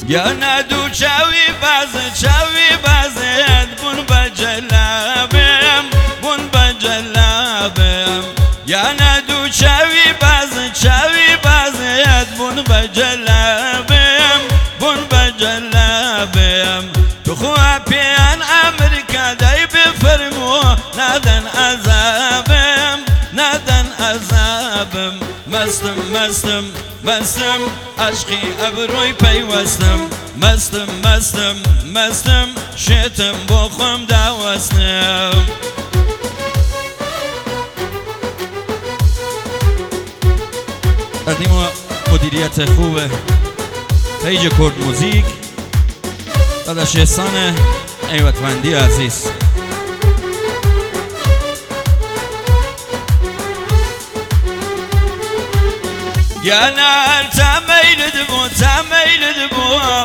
یا ندو چاوی بازد بون بجلابم بون بجلابم یا ندو چاوی بازد بون بجلابم بون بجلابم تو خواه پیان امریکا دای بفرمو ندن عذابم مستم عشقی ابروی پیوستم مستم شیطم با خم داوستم قدیم مدیریت خوبه پیج کرد موزیک داداش احسان ایوتوندی عزیز یا نار تمیلد بو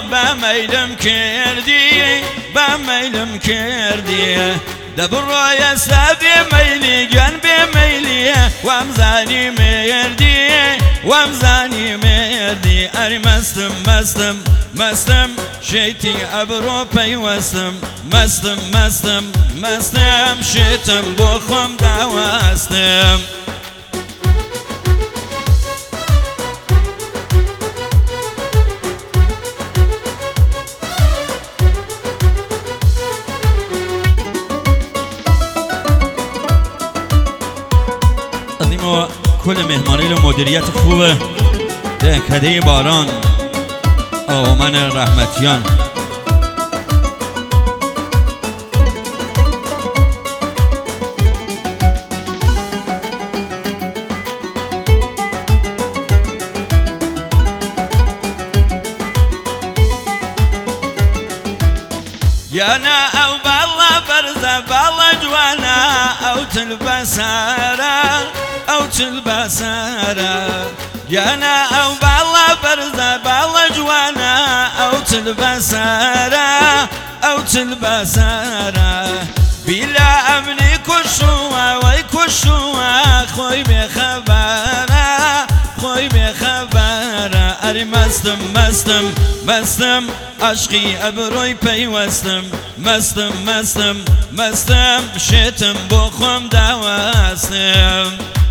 بمیلم کردی دبر روی سبی میلی جن بمیلی وامزانی مردی اری مستم شیطی ابرو پیوستم مستم شیطم بخم داوستم کل مهمانی و مدیریت خوبه دهکده باران آمن رحمتیان یا نه او بالا برزه بالا جوانا او تلبسارا یا نه او بالا برزه بالا جوانا او تلبسارا بلا امنی کشوا وی کشوا خوی بخبره اری مستم عشقی ابروی پیوستم مستم شیطم بخم داوستم